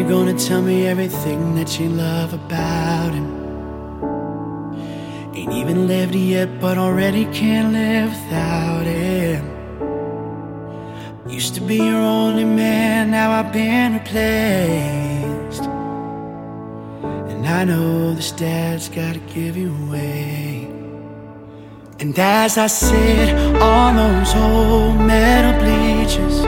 you're gonna tell me everything that you love about him. Ain't even lived yet, but already can't live without him. Used to be your only man, now I've been replaced. And I know this dad's gotta give you away. And as I sit on those old metal bleachers,